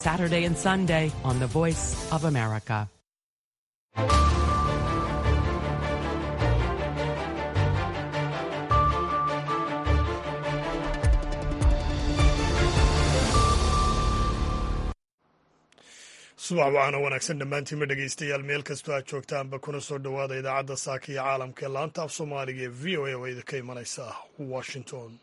Saturday and Sunday on The Voice of America. subax waxaana wanaagsan dhammaantiinma dhegaystayaal meel kastoo aad joogtaanba kuna soo dhowaada idaacadda saaka iyo caalamka ee laanta af soomaaliga ee v o a oo idinka imanaysa washington.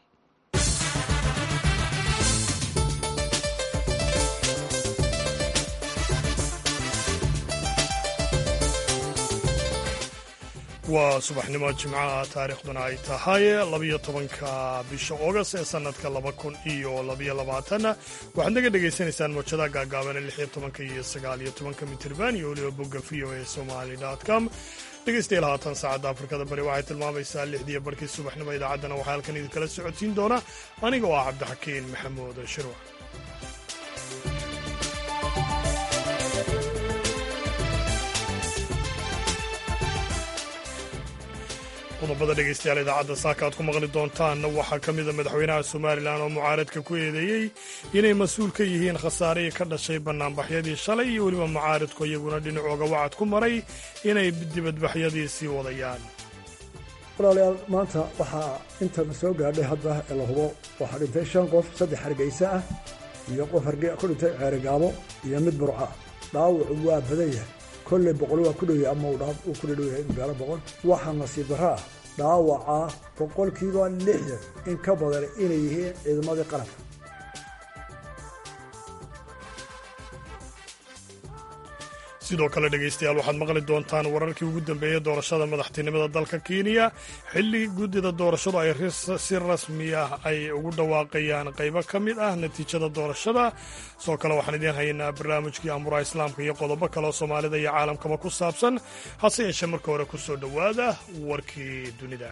waa subaxnimo jimcaha taariikhduna ay tahay 12 bisha August ee sanadka 2022 waxaad naga dhegaysanaysaan mowjadaha gaagaaban 16 iyo 19 mitirban iyo weliba bogga voasomali.com. dhegaystayaal haatan saacadda Afrikada Bari waxay tilmaamaysaa 6 barkii subaxnimo. idaacaddana waxaa halkan idinkala socodsiin doona aniga oo ah Cabdixakiin Maxamuud Shirwac. qodobada dhegaystayaal idaacadda saaka aad ku maqli doontaan waxaa ka mida madaxweynaha somalilan oo mucaaradka ku eedeeyey inay mas-uul ka yihiin khasaarihii ka dhashay bannaanbaxyadii shalay iyo weliba mucaaradku iyaguna dhinacooga wacad ku maray inay dibadbaxyadii sii wadayaan. walaalayaal maanta waxaa intana soo gaadhay hadda ee la hubo waxaa dhintay 5 qof, 3 hargeysa ah iyo qof ku dhintay ceerigaabo iyo mid burca. dhaawacu waa badan yahay, kolley 100 waa ku dhow yahay ama uu ku dhow yahay gaaro 100. waxaa nasiib darro ah dhaawaca 60% in ka badan inay yihiin ciidamadii qaranka. sidoo kale dhegaystayaal waxaad maqli doontaan wararkii ugu dambeeyey doorashada madaxtinimada dalka Kenya xilli guddida doorashadu ay si rasmi ah ay ugu dhawaaqayaan qaybo ka mid ah natiijada doorashada. sidoo kale waxaan idiin haynaa barnaamijkii amuraha islaamka iyo qodobo kale oo Soomaalida iyo caalamkaba ku saabsan. hase yeeshee marka hore ku soo dhowaada warkii dunida.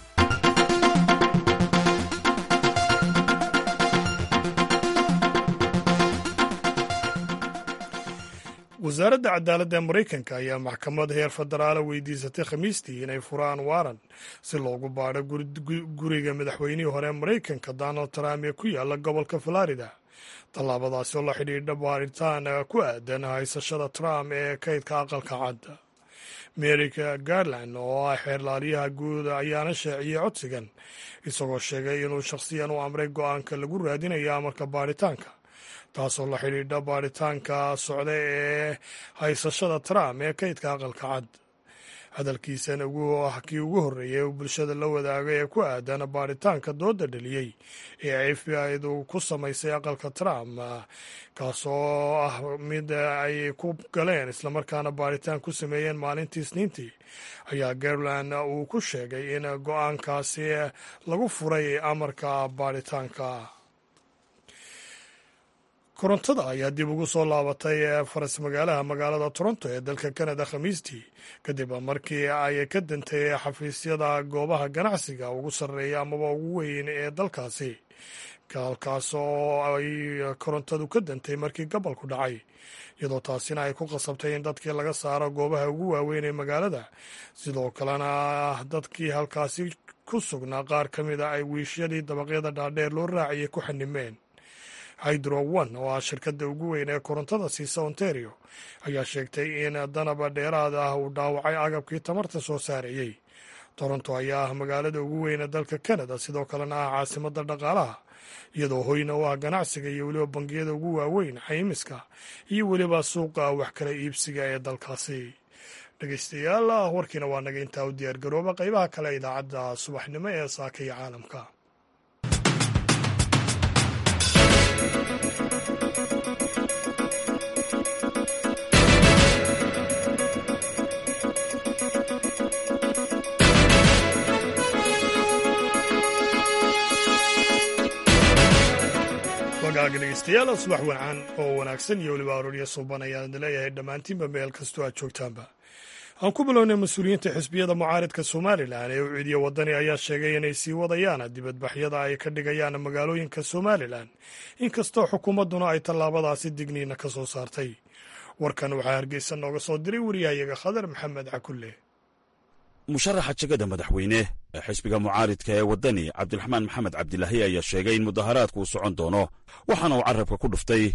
wasaaradda cadaaladda ee Maraykanka ayaa maxkamad heer federaala weydiisatay Khamiistii inay furaan waaran si loogu baadho guriga madaxweynihii hore ee Maraykanka Donald Trump ee ku yaala gobolka Florida. tallaabadaasi oo la xidhiidha baaritaan ku aadan haysashada Trump ee kaydka aqalka cad. Merrick Garland oo ah xeerlaaliyaha guud ayaana shaaciyey codsigan isagoo sheegay inuu shakhsiyan u amray go'aanka lagu raadinayo amarka baaritaanka, taasoo la xidhiidha baaritaanka socda ee haysashada Trump ee kaydka aqalka cad. hadalkiisan kii ugu horreeyay uu bulshada la wadaagay ee ku aadan baaritaanka dooda dhaliyey ee FBI-du ku samaysay aqalka Trump, kaasoo ah mid ay ku galeen islamarkaana baaritaan ku sameeyeen maalintii Isniintii, ayaa Garland uu ku sheegay in go'aankaasi lagu furay amarka baaritaanka. korontada ayaa dib ugu soo laabatay faras magaalada Toronto ee dalka Canada Khamiistii kadib markii ay ka dantay xafiisyada goobaha ganacsiga ugu sarreeya amaba ugu weyn ee dalkaasi, halkaas oo ay korontadu ka dantay markii gobolku dhacay, iyadoo taasina ay ku qasabtay in dadkii laga saaro goobaha ugu waaweyn ee magaalada. sidoo kalena dadkii halkaasi ku sugnaa qaar ka mid a ay wiishyadii dabaqyada dhaadheer loo raaciyey ku xanimeen. Hydro One oo ah shirkadda ugu weyn ee korontada siisa Ontario ayaa sheegtay in danaba dheeraad ah uu dhaawacay agabkii tamarta soo saarayey. Toronto ayaa ah magaalada ugu weyn ee dalka Canada, sidoo kalena ah caasimadda dhaqaalaha, iyadoo hoyna u ah ganacsiga iyo weliba bangiyada ugu waaweyn, caymiska iyo weliba suuqa wax kala iibsiga ee dalkaasi. dhegaystayaal warkiina waa naga intaa u diyaargarooba qaybaha kale idaacadda subaxnimo ee saaka iyo caalamka. dhegeystayaal subax wacan oo wanaagsan iyo weliba aroorya suuban ayaan leeyahay dhammaantiinba meel kastoo aad joogtaanba. aan ku bilownay mas-uuliyiinta xisbiyada mucaaridka Somalilan ee u ciidiya wadani ayaa sheegay inay sii wadayaan dibadbaxyada ay ka dhigayaan magaalooyinka Somalilan, inkastoo xukuumadduna ay tallaabadaasi digniina ka soo saartay. warkan waxaa Hargeysa nooga soo diray wariyahayaga Khadar Maxamed Cakulle. musharaxa jagada madaxweyne ee xisbiga mucaaridka ee wadani Cabdiraxmaan Maxamed Cabdilaahi ayaa sheegay in mudaharaadku uu socon doono, waxaana uu carabka ku dhuftay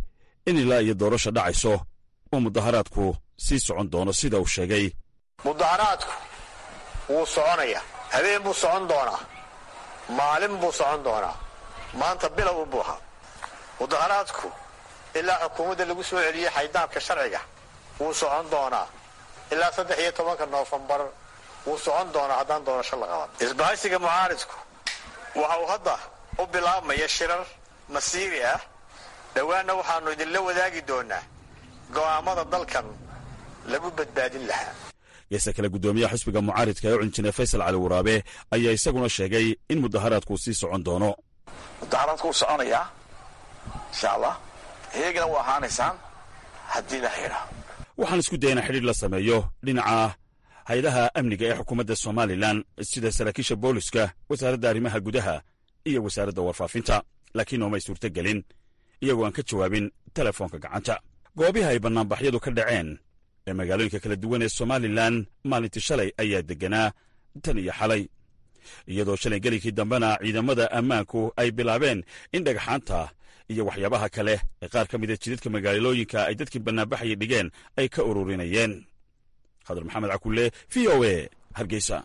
in ilaa iyo doorasha dhacayso oo mudaharaadku sii socon doono sida uu sheegay. mudaharaadku wuu soconaya, habeen buu socon doonaa, maalin buu socon doonaa, maanta bilow u buuxa. mudaharaadku ilaa xukuumadda lagu soo celiyey xaydaabka sharciga wuu socon doonaa, ilaa 13 Noofambar wuu socon doonaa haddaan doorasho la qaban. isbahaysiga mucaaridku waxa uu hadda u bilaabmaya shirar masiiri ah. dhowaanna waxaannu idinla wadaagi doonaa go'aamada dalkan lagu badbaadin lahaa. geesta kale guddoomiyaha xisbiga mucaaridka ee injineer Faysal Cali Waraabe ayaa isaguna sheegay in mudaharaadku sii socon doono. mudaharaadku wuu soconayaa insha allah, iyagana waa ahaanaysaan haddii la xidha. waxaan isku daynaa xidhiir la sameeyo dhinaca hay-adaha amniga ee xukuumadda Somalilan sida saraakiisha booliska, wasaaradda arrimaha gudaha iyo wasaaradda warfaafinta, laakiin oomay suurtagelin iyagoo aan ka jawaabin telefoonka gacanta. goobihi ay bannaanbaxyadu ka dhaceen ee magaalooyinka kala duwan ee Somalilan maalintii shalay ayaa degganaa tan iyo xalay, iyadoo shalay gelikii dambena ciidamada ammaanku ay bilaabeen in dhagxaanta iyo waxyaabaha kale ee qaar ka mida jidadka magaalooyinka ay dadkii bannaanbaxaya dhigeen ay ka ururinayeen. khadar maxamed cakulle, v o a, Hargeysa.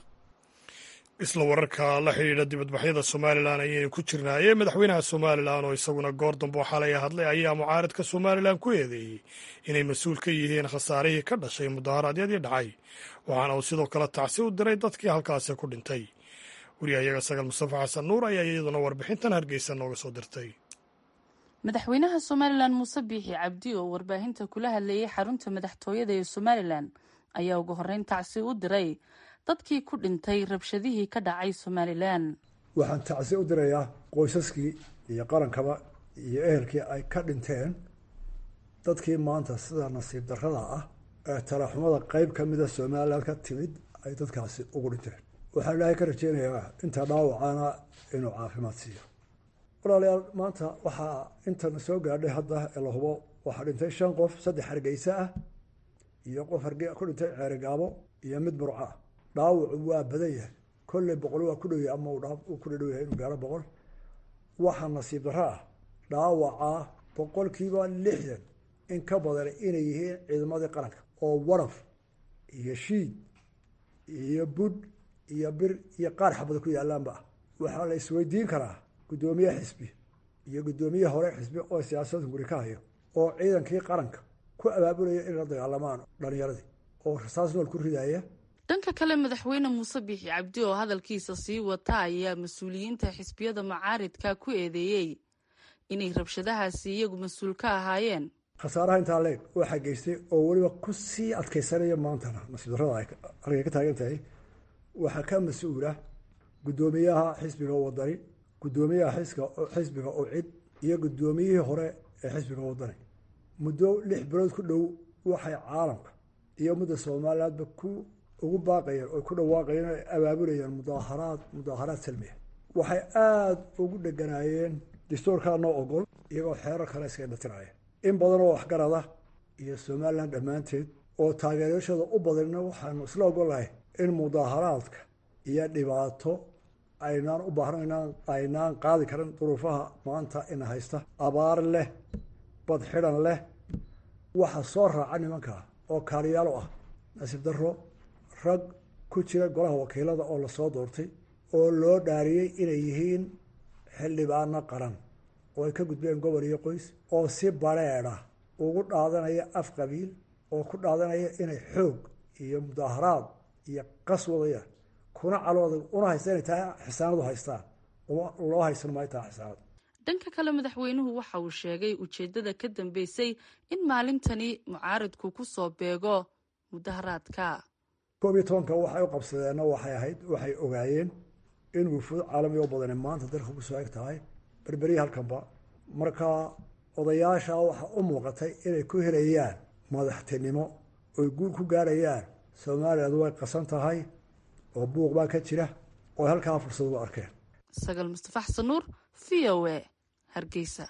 isla wararka la xidhiidha dibadbaxyada Somalilan ayaynu ku jirnaaye. madaxweynaha Somalilan oo isaguna goor dambe oo xalay hadlay ayaa mucaaradka Somalilan ku eedeeyey inay mas-uul ka yihiin khasaarihii ka dhashay mudaharaadyadii dhacay, waxaana uu sidoo kale tacsi u diray dadkii halkaasi ku dhintay. wariyahayaga Sagal Mustafa Xasan Nuur ayaa iyaduna warbixintan Hargeysa nooga soo dirtay. madaxweynaha Somalilan Muuse Biixi Cabdi oo warbaahinta kula hadlayay xarunta madaxtooyada ee Somalilan ayaa ugu horreyn tacsi u diray dadkii ku dhintay rabshadihii ka dhacay Somalilan. waxaan tacsi u dirayaa qoysaskii iyo qarankaba iyo ehelkii ay ka dhinteen dadkii maanta sida nasiib darrada ah ee talaxumada qayb ka mida Somalilan ka timid ay dadkaasi ugu dhinteen. waxaan ilaahay ka rajeynayaa inta dhaawacana inuu caafimaad siiyo. walaalayaal, maanta waxaa intan soo gaadhay hadda ee la hubo waxaa dhintay 5 qof, 3 Hargeysa ah iyo qof ku dhintay Ceerigaabo iyo mid Burco ah. dhaawacu waa badan yahay, kolley 100 waa ku dhow yahay ama uu ku dhow yahay inuu gaaro 100. waxaa nasiib darro ah dhaawaca 60% in ka badan inay yihiin ciidamadii qaranka oo waraf iyo shiid iyo bud iyo bir iyo qaar xabada ku yaalaanba. waxaa la isweydiin karaa guddoomiye xisbi iyo guddoomiye hore xisbi oo siyaasadda guri ka hayo oo ciidankii qaranka ku abaabulaya in la dagaalamaan dhalinyaradii oo rasaas nool ku ridaya. dhanka kale madaxweyne Muuse Biixi Cabdi oo hadalkiisa sii wata ayaa mas-uuliyiinta xisbiyada mucaaridka ku eedeeyey inay rabshadahaasi iyagu mas-uul ka ahaayeen. khasaaraha intaa leeg waxaa geystay oo weliba ku sii adkaysanaya maantana nasiib darrada ay halkay ka taagan tahay. waxaa ka mas-uula guddoomiyaha xisbiga wadani, guddoomiyaha xisbiga oo cid iyo guddoomiyihii hore ee xisbiga wadani. muddo 6 bilood ku dhow waxay caalamka iyo mudda Soomaaliyeedba ugu baaqayeen oo ku dhawaaqayeen ay abaabulayeen mudaharaad salmiya. waxay aad ugu dheganaayeen dastuurka noo ogol iyagoo xeerar kale iska dhatiraya. in badan oo waxgarada iyo Somaliland dhammaanteed oo taageerashada u badanna waxaanu isla ogolahay in mudaharaadka iyo dhibaato aynaan u baahnayn aynaan qaadi karin duruufaha maanta ina haysta. abaar leh, bad xidhan leh, waxa soo raaca nimanka oo kaaliyaalo ah nasiib darro rag ku jira golaha wakiilada oo lasoo doortay oo loo dhaariyey inay yihiin xildhibaano qaran oo ay ka gudbeen gobol iyo qoys oo si bareedha ugu dhaadanaya af qabiil oo ku dhaadanaya inay xoog iyo mudaharaad iyo qas wadayaan kuna calooda una haysta inay tahay xisaanadu haystaan loo haysan maayo tahay xisaanad. dhanka kale madaxweynuhu waxa uu sheegay ujeeddada ka dambeysay in maalintani mucaaridku ku soo beego mudaharaadka. 12 waxay u qabsadeenna waxay ahayd waxay ogaayeen in wufuud caalami oo badan maanta dalka ku soo eg tahay berberi halkanba. marka odayaasha waxa u muuqatay inay ku helayaan madaxtinimo oo guul ku gaarayaan. Soomaaliland way qasan tahay oo buuq baa ka jira oo halkaa fursad u arkeen. Sagal Mustafa Xasan Nuur, VOA, Hargeysa.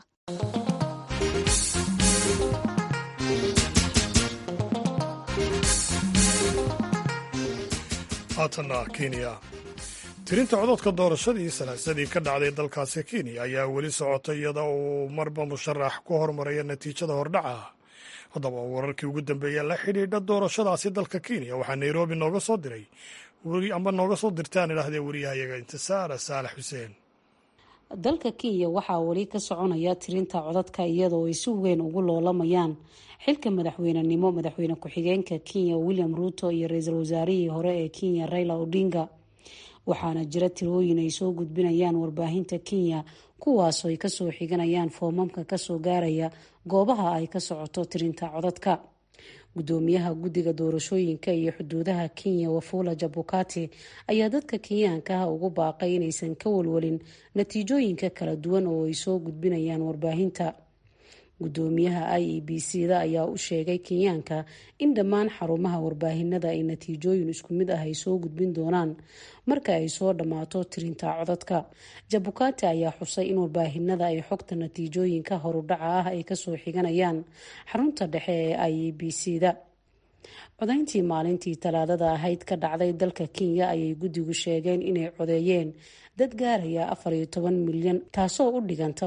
haatanna Kenya. tirinta codadka doorashadii salaasadii ka dhacday dalkaasi kenya ayaa weli socotay iyada uu marba musharax ku hormaraya natiijada hordhaca. haddaba wararkii ugu dambeeya la xidhiidha doorashadaasi dalka kenya waxaa nairobi nooga soo diray nooga soo dirtaan idhaahdee wariyahayaga intisaara saalax xuseen. dalka kenya waxaa weli ka soconaya tirinta codadka iyadoo ay si weyn ugu loolamayaan xilka madaxweynenimo madaxweyne ku-xigeenka kenya William Ruto iyo ra-iisul wasaarihii hore ee kenya Raila Odinga. waxaana jira tirooyin ay soo gudbinayaan warbaahinta kenya kuwaasoo ay kasoo xiganayaan foomamka kasoo gaaraya goobaha ay ka socoto tirinta codadka. gudoomiyaha guddiga doorashooyinka iyo xuduudaha kenya Wafula Chebukati ayaa dadka kenyaanka ah ugu baaqay inaysan ka walwalin natiijooyinka kala duwan oo ay soo gudbinayaan warbaahinta. gudoomiyaha IEBC-da ayaa u sheegay kenyaanka in dhammaan xarumaha warbaahinada ay natiijooyin isku mid ah ay soo gudbin doonaan marka ay soo dhammaato tirinta codadka. Chebukati ayaa xusay in warbaahinada ay xogta natiijooyinka horudhaca ah ay kasoo xiganayaan xarunta dhexe ee IEBC-da. codayntii maalintii talaadada ahayd ka dhacday dalka kenya ayay guddigu sheegeen inay codeeyeen dad gaaraya 14 milyan taasoo u dhiganta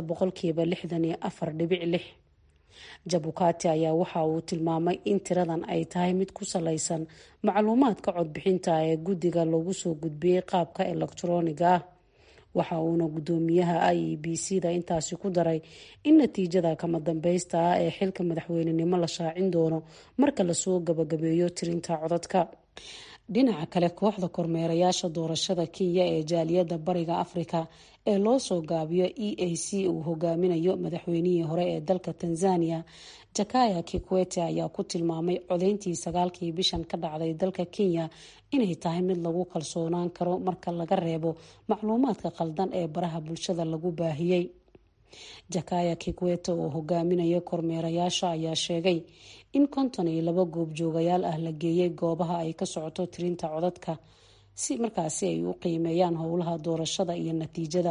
64.6%. Chebukati ayaa waxa uu tilmaamay in tiradan ay tahay mid ku salaysan macluumaadka codbixinta ee guddiga lagu soo gudbiyey qaabka elektarooniga ah. waxa uuna gudoomiyaha IEBC-da intaasi ku daray in natiijada kama dambaysta ah ee xilka madaxweynenimo la shaacin doono marka lasoo gabagabeeyo tirinta codadka. dhinaca kale kooxda kormeerayaasha doorashada kenya ee jaaliyadda bariga afrika ee loo soo gaabiyo EAC uu hogaaminayo madaxweynihii hore ee dalka Tanzania Jakaya Kikwete ayaa ku tilmaamay codeyntii 9kii bishan ka dhacday dalka Kenya inay tahay mid lagu kalsoonaan karo marka laga reebo macluumaadka qaldan ee baraha bulshada lagu baahiyay. Jakaya Kikwete oo hogaaminaya kormeerayaasha ayaa sheegay in 52 goobjoogayaal ah la geeyay goobaha ay ka socoto tirinta codadka si markaasi ay u qiimeeyaan howlaha doorashada iyo natiijada.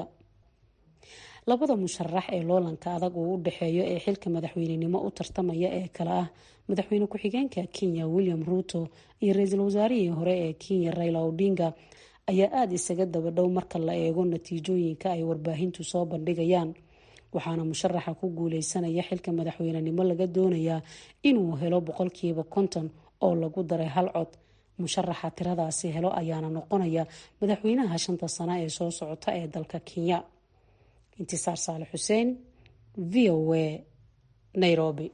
labada musharax ee loolanka adag uu u dhaxeeyo ee xilka madaxweynenimo u tartamaya ee kala ah madaxweyne ku-xigeenka Kenya William Ruto iyo ra-iisul wasaarihii hore ee Kenya Raila Odinga ayaa aad isaga daba dhow marka la eego natiijooyinka ay warbaahintu soo bandhigayaan. waxaana musharaxa ku guuleysanaya xilka madaxweynenimo laga doonayaa inuu helo 50% oo lagu daray hal cod. musharaxa tiradaasi helo ayaana noqonaya madaxweynaha 5 sano ee soo socota ee dalka Kenya. intisaar saalax xuseen VOA Nairobi.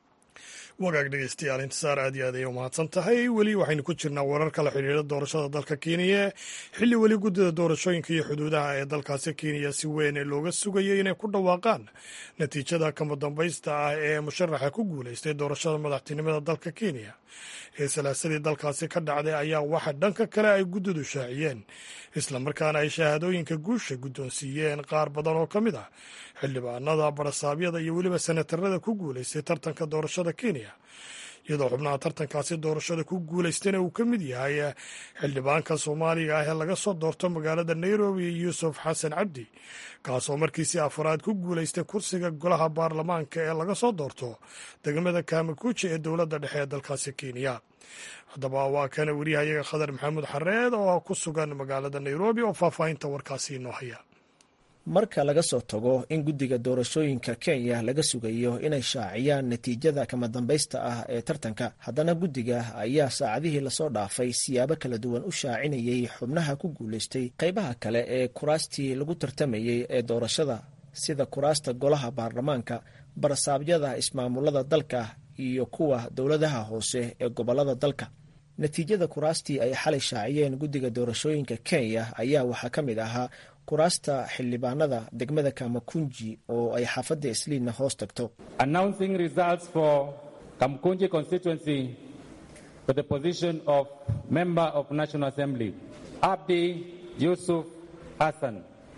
wagaag dhegeystayaal intisaar aad iyo aad ay u mahadsan tahay. weli waxaynu ku jirnaa warar kala xidhiidha doorashada dalka kenya xilli weli guddida doorashooyinka iyo xuduudaha ee dalkaasi kenya si weyn looga sugayay inay ku dhawaaqaan natiijada kama dambaysta ah ee musharaxa ku guuleystay doorashada madaxtinimada dalka kenya ee salaasadii dalkaasi ka dhacday ayaa waxa dhanka kale ay guddidu shaaciyeen islamarkaana ay shahaadooyinka guusha guddoonsiiyeen qaar badan oo ka mid ah xildhibaanada barasaabyada iyo weliba senatarada ku guuleystay tartanka doorashada kenya iyadoo xubnaha tartankaasi doorashada ku guuleystayna uu ka mid yahay xildhibaanka soomaaliga ah ee laga soo doorto magaalada nairobi yuusuf xasan cabdi kaasoo markiisii afaraad ku guuleystay kursiga golaha baarlamaanka ee laga soo doorto degmada kaamakuuji ee dowladda dhexe ee dalkaasi kenya. haddaba waa kana wariyahayaga khadar maxamuud xareed oo ku sugan magaalada nairobi oo faahfaahinta warkaasi inoo haya. marka laga soo tago in guddiga doorashooyinka Kenya laga sugayo inay shaaciyaan natiijada kama dambaysta ah ee tartanka, haddana guddiga ayaa saacadihii lasoo dhaafay siyaabo kala duwan u shaacinayay xubnaha ku guuleystay qaybaha kale ee kuraastii lagu tartamayay ee doorashada sida kuraasta golaha baarlamaanka, barasaabyada ismaamulada dalka iyo kuwa dowladaha hoose ee gobolada dalka. natiijada kuraastii ay xalay shaaciyeen guddiga doorashooyinka Kenya ayaa waxaa ka mid ahaa kuraasta xildhibaanada degmada Kamakunji oo ay xaafadda Isliina hoos tagto. Announcing results for Kamakunji constituency for the position of Member of National Assembly, Abdi Yusuf Hassan.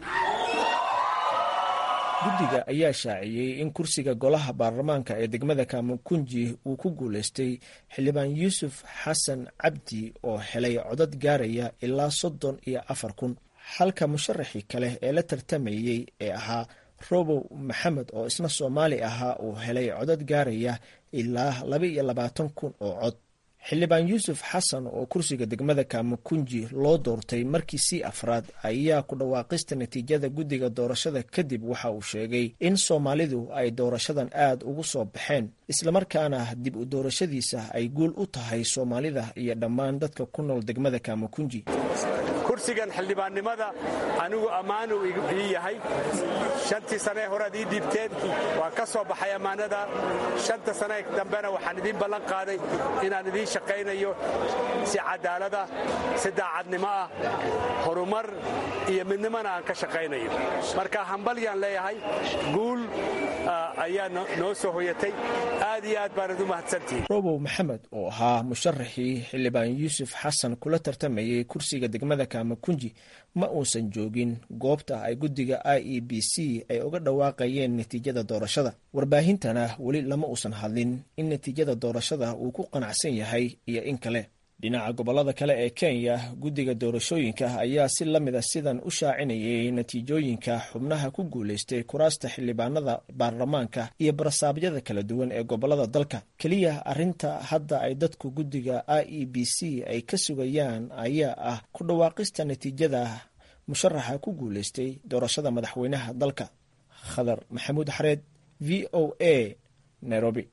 guddiga ayaa shaaciyey in kursiga golaha baarlamaanka ee degmada Kamakunji uu ku guuleystay xildhibaan Yuusuf Xasan Cabdi oo helay codad gaaraya ilaa 34,000. halka musharaxii kale ee la tartamayey ee ahaa Robow Maxamed oo isna Soomaali ahaa uu helay codad gaaraya ilaa 22,000 oo cod. xildhibaan yuusuf xasan oo kursiga degmada kamakunji loo doortay markiisii afraad ayaa ku dhawaaqista natiijada guddiga doorashada kadib waxa uu sheegay in soomaalidu ay doorashadan aad ugu soo baxeen islamarkaana dib u doorashadiisa ay guul u tahay soomaalida iyo dhammaan dadka ku nool degmada kamakunji. kursigan xildhibaannimada anigu ammaanu ii yahay 5 sane horaad ii dhiibteen waan ka soo baxay ammaanada 5 sane dambena waxaan idiin ballan qaaday inaan idiin shaqaynayo si cadaalada si daacadnimo ah horumar iyo midnimona aan ka shaqaynayo marka hambalyaan leeyahay guul ayaa noo soo hoyatay aad iyo aad baan u mahadsantihiin. robow maxamed oo ahaa musharaxii xildhibaan yuusuf xasan kula tartamayay kursiga degmada kamakunji ma uusan joogin goobta ay guddiga IEBC ay uga dhawaaqayeen natiijada doorashada. warbaahintana weli lama uusan hadlin in natiijada doorashada uu ku qanacsan yahay iyo in kale. dhinaca gobollada kale ee Kenya, guddiga doorashooyinka ayaa si la mid ah sidan u shaacinayay natiijooyinka xubnaha ku guuleystay kuraasta xildhibaanada baarlamaanka iyo barasaabyada kala duwan ee gobollada dalka. keliya arrinta hadda ay dadku guddiga IEBC ay ka sugayaan ayaa ah ku dhawaaqista natiijada musharaxa ku guuleystay doorashada madaxweynaha dalka. Khadar Maxamuud Xareed, VOA, Nairobi.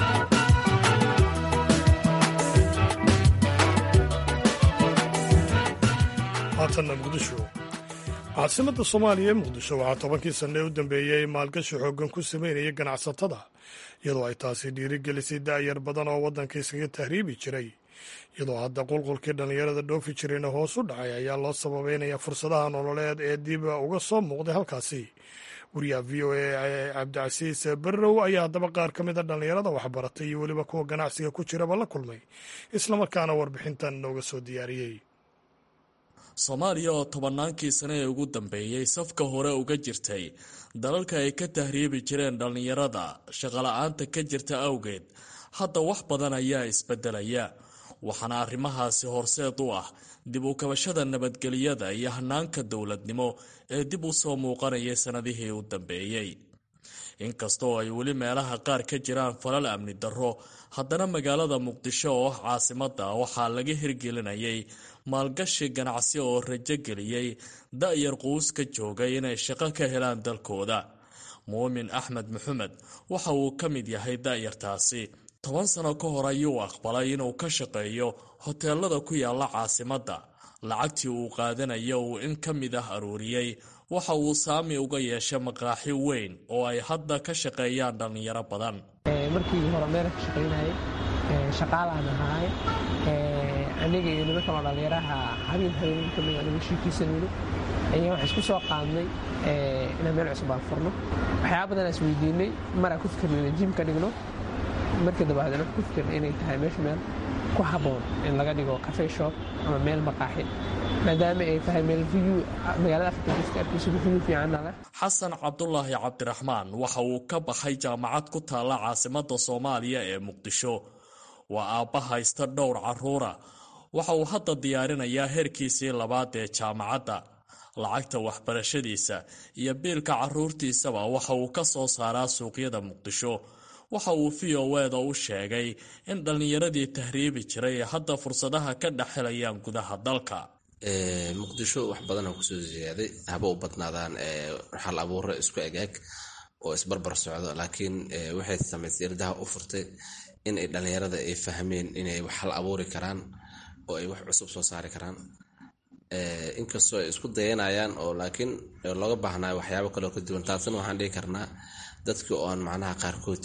haatanna muqdisho. caasimada Soomaaliya ee Muqdisho waxaa 10kii sano u dambeeyay maalgashi xoogan ku sameynaya ganacsatada iyadoo ay taasi dhiirigelisay da'yar badan oo waddanka iskaga tahriibi jiray. iyadoo hadda qulqulkii dhallinyarada dhoofi jirayna hoos u dhacay ayaa loo sababeynaya fursadaha nololeed ee dib uga soo muuqday halkaasi. wariyaha VOA Cabdicasiis Barrow ayaa haddaba qaar ka mid a dhallinyarada waxbaratay iyo weliba kuwa ganacsiga ku jiraba la kulmay islamarkaana warbixintan nooga soo diyaariyey. Soomaaliya oo 10kii sano ee ugu dambeeyay safka hore uga jirtay dalalka ay ka tahriibi jireen dhallinyarada shaqo-la'aanta ka jirta awgeed hadda wax badan ayaa isbedelaya waxaana arrimahaasi horseed u ah dib u kabashada nabadgelyada iyo hanaanka dowladnimo ee dib u soo muuqanaya sanadihii u dambeeyay. inkastoo ay weli meelaha qaar ka jiraan falal amni darro haddana magaalada Muqdisho oo ah caasimadda waxaa laga hirgelinayay maalgashi ganacsi oo rajo geliyay da'yar quus ka joogay inay shaqo ka helaan dalkooda. Muumin Axmed Maxamed waxa uu ka mid yahay da'yartaasi. 10 sano ka hor ayuu aqbalay inuu ka shaqeeyo hoteelada ku yaala caasimadda. lacagtii uu qaadanayo uu in ka mid ah aruuriyay waxa uu saami uga yeeshay maqaaxi weyn oo ay hadda ka shaqeeyaan dhallinyaro badan. markii hore meel ka shaqeynayay shaqaalaan ahay aniga iyo nimanka dhalinyaraha habeen ka mid ah shiikiisanayno ayaa wax isku soo qaadnay in meel cusub aan furno waxyaabo badan is weydiinay mara ku fikirnay jimka dhigno markii dabadeed ku fikirnay inay tahay meel ku haboon in laga dhigo cafe shop ama meel maqaaxi maadaama ay tahay meel view magaalada Afrika view fiican leh. Xasan Cabdullaahi Cabdiraxmaan waxa uu ka baxay jaamacad ku taala caasimadda Soomaaliya ee Muqdisho. waa aabba haysta dhowr carruura waxa uu hadda diyaarinayaa heerkiisii labaad ee jaamacadda. lacagta waxbarashadiisa iyo biilka carruurtiisaba waxa uu ka soo saaraa suuqyada Muqdisho. waxa uu VOA-da u sheegay in dhallinyaradii tahriibi jiray hadda fursadaha ka dhaxelayaan gudaha dalka. Muqdisho wax badan oo kusoo ziyaaday haba u badnaadaan hal abuur isku egaag oo isbarbar socdo laakiin waxay samaysay irdaha u furtay in ay dhalinyarada ay fahmeen inay wax hal abuuri karaan oo ay wax cusub soo saari karaan. inkastoo ay isku dayanayaan oo laakiin looga baahnayo waxyaabo kale oo ka duwan taasina waxaan dhihi karnaa dadkii oo aan macnaha qaarkood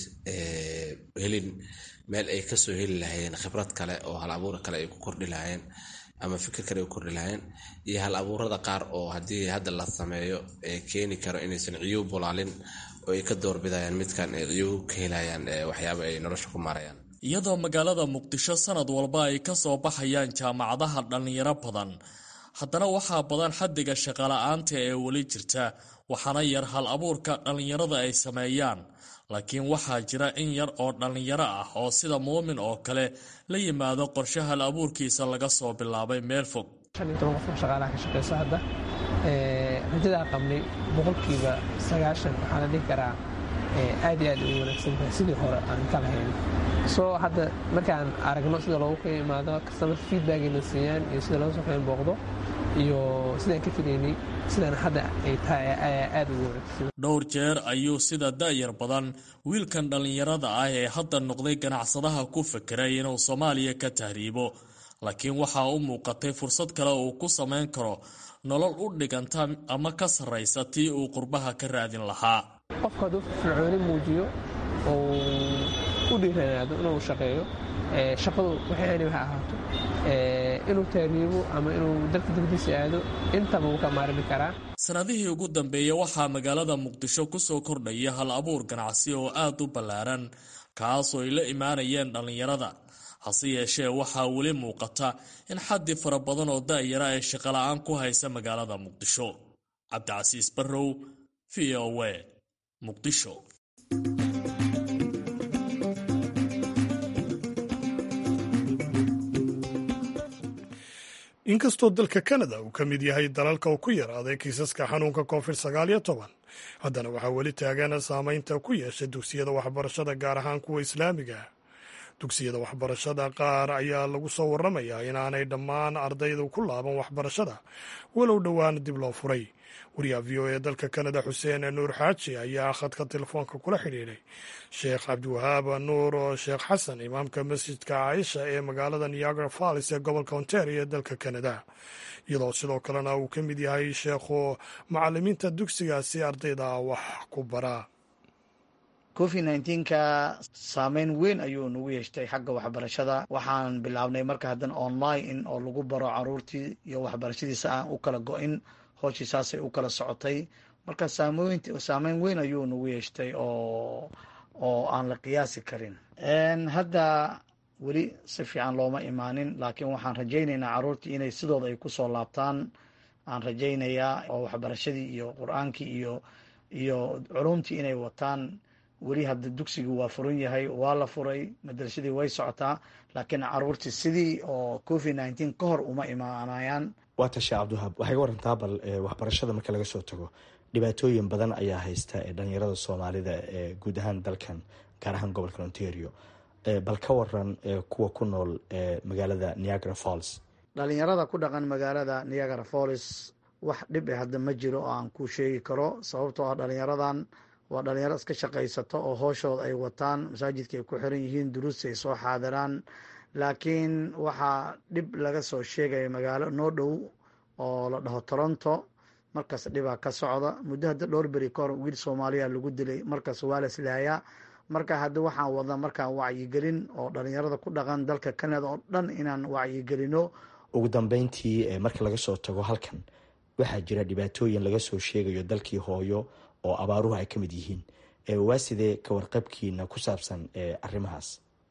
helin meel ay kasoo heli lahaayeen khibrad kale oo hal abuur kale ay ku kordhi lahaayeen ama fikir kale ay ku kordhi lahaayeen iyo hal abuurada qaar oo haddii hadda la sameeyo keeni karo inaysan ciyuu bulaalin oo ay ka doorbidayaan midkan ay ciyuu ka helayaan waxyaabo ay nolosha ku marayaan. iyadoo magaalada Muqdisho sanad walba ay ka soo baxayaan jaamacadaha dhalinyaro badan haddana waxaa badan xaddiga shaqo la'aanta ee weli jirta waxaana yar hal abuurka dhalinyarada ay sameeyaan laakiin waxaa jira in yar oo dhalinyaro ah oo sida Muumin oo kale la yimaado qorshe hal abuurkiisa laga soo bilaabay meel fog. 15 qof shaqaalaha ka shaqeysa hadda rajada qabnay boqolkiiba 90 waxaa la dhihi karaa aad iyo aad ugu wanaagsan tahay sidii hore aan ka lahayn. soo hadda markaan aragno sida loogu ka imaado customer feedbackina siiyaan iyo sida loo soo qeyn booqdo iyo sidaan ka filaynay sidaan hadda ay tahay aad ugu wanaagsan. dhowr jeer ayuu sida da'yar badan wiilkan dhallinyarada ah ee hadda noqday ganacsadaha ku fekeray inuu Soomaaliya ka tahriibo, laakiin waxaa u muuqatay fursad kale uu ku samayn karo nolol u dhiganta ama ka sarraysa tii uu qurbaha ka raadin lahaa. qofka hadduu fircooni muujiyo oo u dhiiranaado inuu shaqeeyo shaqadu waxay ha ahaato inuu tahriibo ama inuu dalka dibadiisa aado intaba uu ka maarmi karaa. sanadihii ugu dambeeyay waxaa magaalada Muqdisho ku soo kordhaya hal abuur ganacsi oo aad u ballaaran kaasoo ay la imaanayeen dhallinyarada. hase yeeshee waxaa weli muuqata in xaddi fara badan oo da'yara ay shaqo la'aan ku haysa magaalada Muqdisho. Cabdicasiis Barrow, VOA, Muqdisho. inkastoo dalka Kanada uu ka mid yahay dalalka uu ku yaraaday kiisaska xanuunka COVID-19, haddana waxaa weli taagan saamaynta ku yeeshay dugsiyada waxbarashada, gaar ahaan kuwa islaamiga. dugsiyada waxbarashada qaar ayaa lagu soo warramayaa inaanay dhammaan ardaydu ku laaban waxbarashada, walow dhowaan dib loo furay. wariyaha v o e dalka Kanada Xuseen Nuur Xaaji ayaa khadka telefoonka kula xidhiidhay Sheekh Cabdiwahaab Nuur Sheekh Xasan, imaamka masjidka Caaisha ee magaalada Niagara Falls ee gobolka Ontario ee dalka Kanada, iyadoo sidoo kalena uu ka mid yahay sheekhu macallimiinta dugsigaasi ardayda wax ku bara. COVID-19ka saameyn weyn ayuu nagu yeeshtay xagga waxbarashada. waxaan bilaabnay marka haddana online in oo lagu baro caruurtii iyo waxbarashadiisa aan u kala go-in, hooshii saasay u kala socotay. marka saameyn weyn ayuu nagu yeeshtay oo aan la qiyaasi karin. hadda weli si fiican looma imaanin, laakiin waxaan rajaynaynaa caruurtii inay sidooda ay kusoo laabtaan. aan rajaynayaa oo waxbarashadii iyo qur-aankii iyo culumtii inay wataan. weli hadda dugsigii waa furan yahay, waa la furay, madrasadii way socotaa, laakiin caruurtii sidii oo COVID-19 ka hor uma imaanayaan. waa tasha Cabdiwahaab, waxay warantaa bal waxbarashada marka laga soo tago dhibaatooyin badan ayaa haysta ee dhalinyarada Soomaalida ee guud ahaan dalkan, gaar ahaan gobolka Ontario. bal ka waran kuwa ku nool magaalada Niagara Falls. dhalinyarada ku dhaqan magaalada Niagara Falls wax dhib hadda ma jiro oo aan ku sheegi karo, sababtoo ah dhalinyaradan waa dhalinyaro iska shaqaysato oo hooshooda ay wataan, masaajidka ay ku xiran yihiin, duruusta ay soo xaadiraan. laakiin waxaa dhib laga soo sheegaya magaalo noo dhow oo la dhaho Toronto, markaas dhibaa ka socda. muddo hadda dhowr beri ka hor wiil Soomaaliya lagu dilay, markaas waa la islaayaa. marka hadda waxaan wadnaa markaan wacyigelin oo dhalinyarada ku dhaqan dalka Canada oo dhan inaan wacyigelino. ugu dambeyntii marka laga soo tago halkan waxaa jira dhibaatooyin laga soo sheegayo dalkii hooyo oo abaaruhu ay ka mid yihiin. waa sidee ka warqabkiina ku saabsan arrimahaas?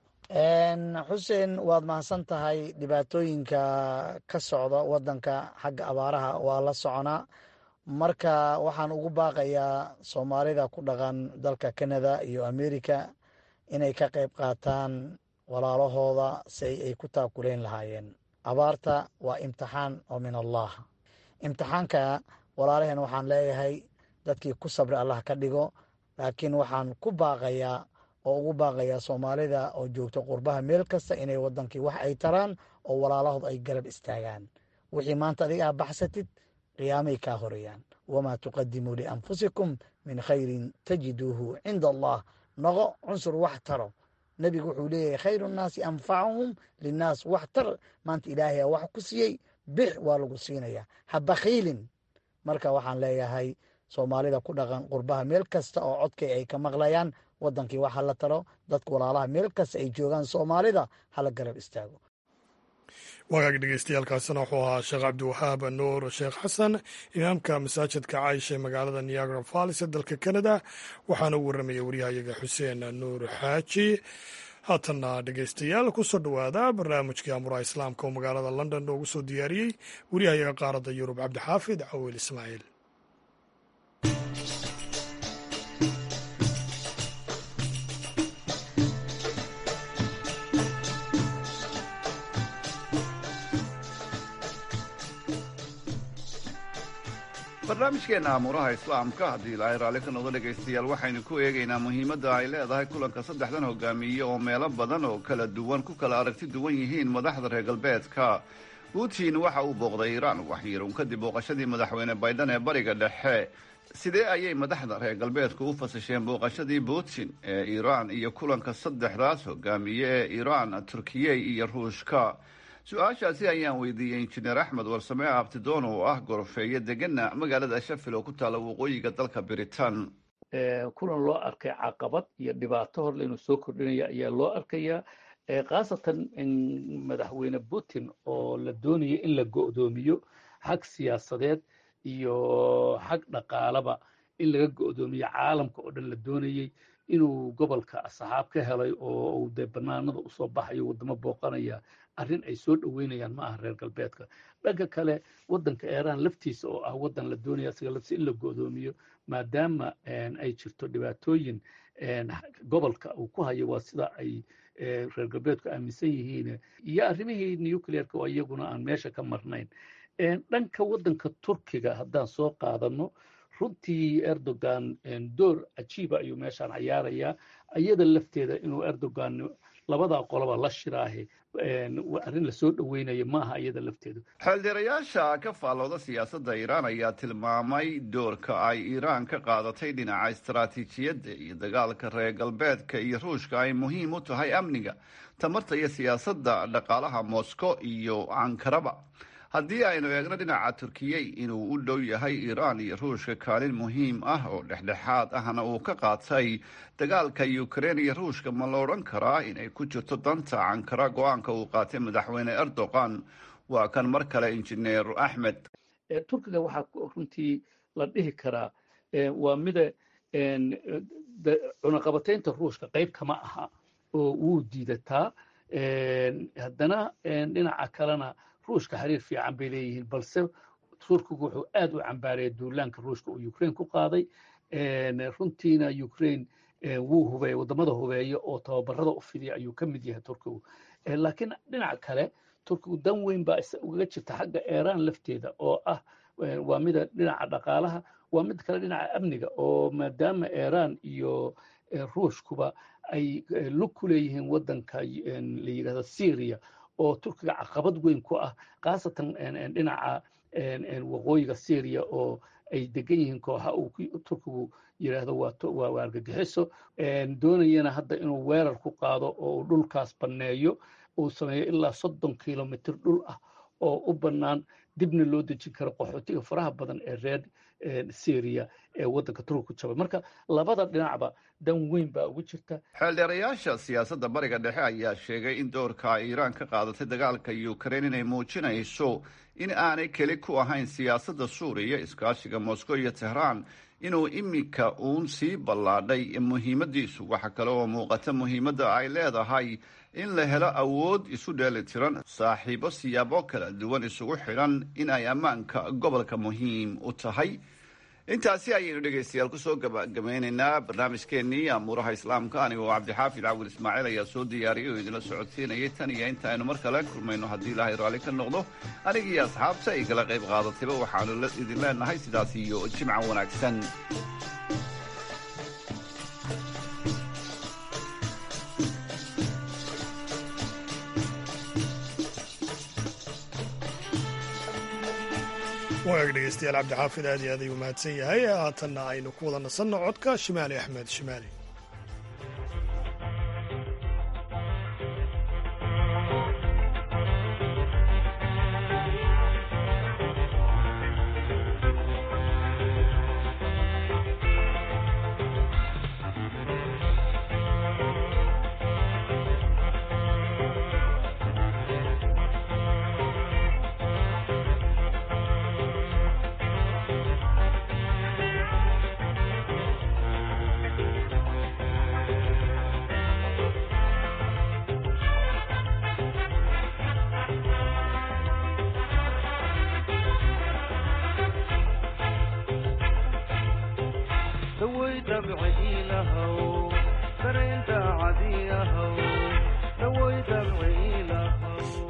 xuseen, waad mahadsan tahay. dhibaatooyinka ka socda wadanka xagga abaaraha waa la soconaa. marka waxaan ugu baaqayaa Soomaalida ku dhaqan dalka Canada iyo America inay ka qayb qaataan walaalahooda si ay ku taakuleen lahaayeen. abaarta waa imtixaan oo min Allah. imtixaanka walaalaheen waxaan leeyahay dadkii ku sabri Allah ka dhigo, laakiin waxaan ku baaqayaa oo ugu baaqayaa Soomaalida oo joogto qurbaha meel kasta inay wadankii wax ay taraan oo walaalahood ay garab istaagaan. wixii maanta adiga baxsatid qiyaamay kaa horeeyaan. wamaa tuqadimuu lianfusikum min khayrin tajiduuhu cinda Allah. noqo cunsur wax taro. nebigu wuxuu leeyahay khayru nnaasi anfacuhum linnaas. wax tar, maanta ilaahay wax ku siiyey, bix waa lagu siinayaa, ha bakhiilin. marka waxaan leeyahay Soomaalida ku dhaqan qurbaha meel kasta oo codkay ay ka maqlayaan, wadankii wax hala taro, dadka walaalaha meel kasta ay joogaan Soomaalida hala garab istaago. wagaag dhegeystayaaalkaasina wuxuu ahaa Sheekh Cabdiwahaab Nuur Sheekh Xasan, imaamka masaajidka Caaisha ee magaalada Niagara Falls ee dalka Canada, waxaana u warramaya waryahayaga Xuseen Nuur Xaaji. haatanna dhegeystayaal kusoo dhowaada barnaamijkii amuraha islaamka oo magaalada London noogu soo diyaariyey waryahayaga qaaradda Yurub Cabdixaafid Cawil Ismaaciil. barnaamijkeenna amuuraha islaamka haddii ilaahay raalli ka noqdo dhegaystayaal waxaynu ku eegaynaa muhiimadda ay leedahay kulanka saddexdan hogaamiye oo meelo badan oo kala duwan ku kala aragti duwan yihiin madaxda reer galbeedka. putin waxa uu booqday iiraan waxyiruun kadib booqashadii madaxweyne baydhan ee bariga dhexe. sidee ayay madaxda reer galbeedku u fasasheen booqashadii putin ee iiraan iyo kulanka saddexdaas hogaamiye ee iiraan, turkiye iyo ruushka? su-aashaasi ayaan weydiiyey injineer axmed warsame abtidoon oo ah gorofeeye degana magaalada shafil oo ku taala waqooyiga dalka Britain. kulan loo arkay caqabad iyo dhibaato horle inuu soo kordhinaya ayaa loo arkayaa, khaasatan madaxweyne putin oo la doonaya in la go'doomiyo xag siyaasadeed iyo xag dhaqaalaba in laga go'doomiyo caalamka oo dhan la doonayay inuu gobolka asxaab ka helay oo uu dee banaanada usoo baxayo wadamo booqanaya arrin ay soo dhoweynayaan ma aha reer galbeedka. dhanka kale wadanka iiraan laftiisa oo ah wadan la doonaya isaga laftiisa in la go'doomiyo maadaama ay jirto dhibaatooyin gobolka uu ku hayo, waa sida ay reer galbeedku aaminsan yihiin, iyo arrimihii nuclearka oo iyaguna aan meesha ka marnayn. dhanka wadanka turkiga haddaan soo qaadano, runtii erdogan door cajiiba ayuu meeshaan cayaarayaa. iyada lafteeda inuu erdogan labadaa qoloba la shiraahe arrin lasoo dhoweynayo maaha iyada lafteedu. xeeldheerayaasha ka faallooda siyaasadda iiraan ayaa tilmaamay doorka ay iiraan ka qaadatay dhinaca istaraatiijiyadda iyo dagaalka reer galbeedka iyo ruushka ay muhiim u tahay amniga, tamarta iyo siyaasadda dhaqaalaha moscow iyo ankaraba. haddii aynu eegno dhinaca turkiye inuu u dhow yahay iiraan iyo ruushka kaalin muhiim ah oo dhexdhexaad ahna uu ka qaatay dagaalka ukraine iyo ruushka, ma la odhan karaa inay ku jirto danta ankara go-aanka uu qaatay madaxweyne erdogan? waa kan mar kale injineer axmed. turkiga waxaa runtii la dhihi karaa waa mida cunaqabataynta ruushka qayb kama aha oo wuu diidataa, haddana dhinaca kalena ruushka xiriir fiican bay leeyihiin, balse turkigu wuxuu aad u cambaareeyay duulaanka ruushka uu ukraine ku qaaday. runtiina ukraine wuu hubeeyey, wadamada hubeeya oo tababarada u fidiya ayuu ka mid yahay turkigu. laakiin dhinaca kale turkigu dan weyn baa ugaga jirta xagga iiraan lafteeda oo ah waa mida dhinaca dhaqaalaha, waa mid kale dhinaca amniga, oo maadaama iiraan iyo ruushkuba ay lug ku leeyihiin wadanka la yidhahdo syria oo turkiga caqabad weyn ku ah, khaasatan dhinaca waqooyiga syria oo ay degan yihiin kooxa uu turkigu yidhaahdo waa argagixiso, doonayana hadda inuu weerar ku qaado oo dhulkaas banneeyo, uu sameeyo ilaa 30 kilomitr dhul ah oo u bannaan dibna loo dejin karo qaxootiga faraha badan ee reer syria ee wadanka turkiga ku jabay. marka labada dhinacba dan weyn baa ugu jirta. xeeldheerayaasha siyaasadda bariga dhexe ayaa sheegay in doorka ay iiraan ka qaadatay dagaalka ukraine inay muujinayso in aanay keli ku ahayn siyaasadda suuriya, iskaashiga moscow iyo tehraan inuu iminka uun sii ballaadhay muhiimadiisu. waxa kale oo muuqata muhiimadda ay leedahay in la helo awood isu dheeli tiran, saaxiibo siyaabo kala duwan isugu xidhan, in ay ammaanka gobolka muhiim u tahay. intaasi ayaynu dhegaystayaal kusoo gabagabeynaynaa barnaamijkeennii amuuraha islaamka. anigoo cabdixaafid cawil ismaaciil ayaa soo diyaariyay oo idinla socodsiinayay. tan iyo inta aynu mar kale kulmayno haddii ilaahay raalli ka noqdo, anigii asxaabta ay kala qayb qaadatayba waxaanu idin leenahay sidaas iyo jimca wanaagsan. waag dhegeystayaal cabdixaafid aad iyo aad ayuu mahadsan yahay. haatanna aynu ku wada nasanno codka shimaali axmed shimaali.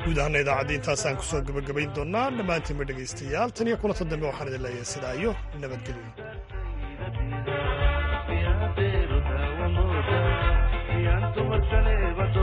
guud ahaana idaacadda intaasaan ku soo gabagabayn doonnaa dhammaantiinba dhegaystayaal tan iyo kulanta dambe waxaan idin leeyahay sidaa iyo nabadgelyo